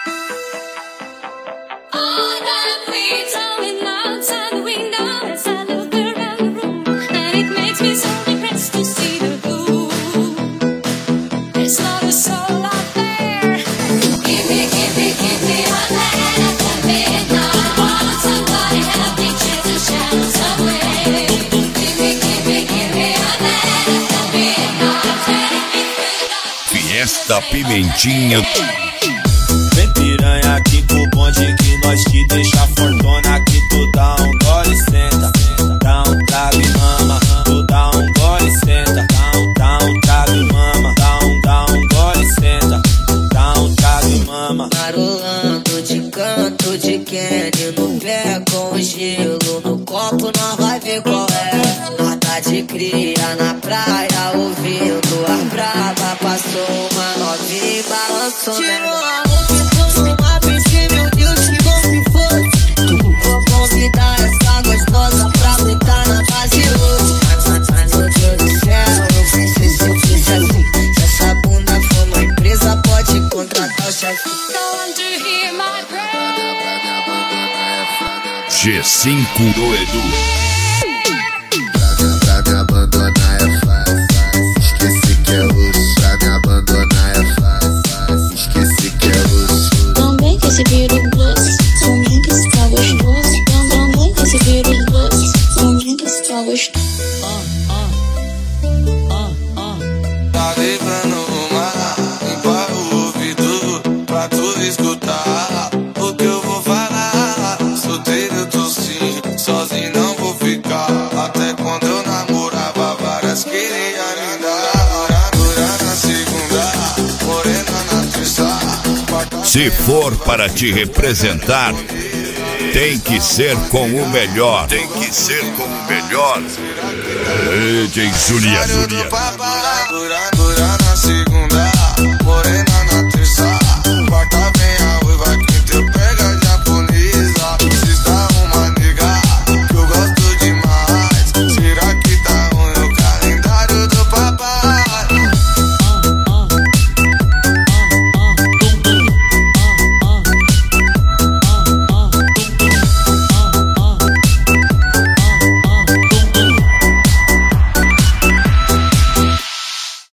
Fiesta Pimentinha. Vem piranha aqui com o bonde que nós te deixa fortuna. Que tu dá um gole e senta, dá um trago e mama. Tu dá um gole e senta, dá um trago e mama. Dá um gole e senta, dá um trago e mama. Marolando de canto de Kenny no pé com gelo no copo, nós vai ver qual é. Nós tá de cria na praia ouvindo a brava. Passou uma novinha e balançou. Tirou a roupa e tomou uma piscina, meu Deus, que bom se fosse. Vou convidar essa gostosa pra botar na base hoje. Mas meu Deus do céu, eu pensei se eu fiz assim. Se essa bunda for uma empresa, pode contratar o chefe. G5 do Edu. Pra me abandonar é fácil. Esqueci que é luxo. Pra me abandonar é fácil. Esqueci que é luxo. Também que esse vírus doce, também que esse tá gostoso. Também que esse vírus doce, também que esse tá gostoso. Tá levando uma, limpa o ouvido pra tu escutar o que eu vou falar. Solteiro eu tô sim, sozinho não vou ficar. Até quando eu namorava, várias queriam me dar. Dura na segunda, morena na terça. Se for para te representar, tem que ser com o melhor. Tem que ser com o melhor. DJ Julia. Dura na segunda.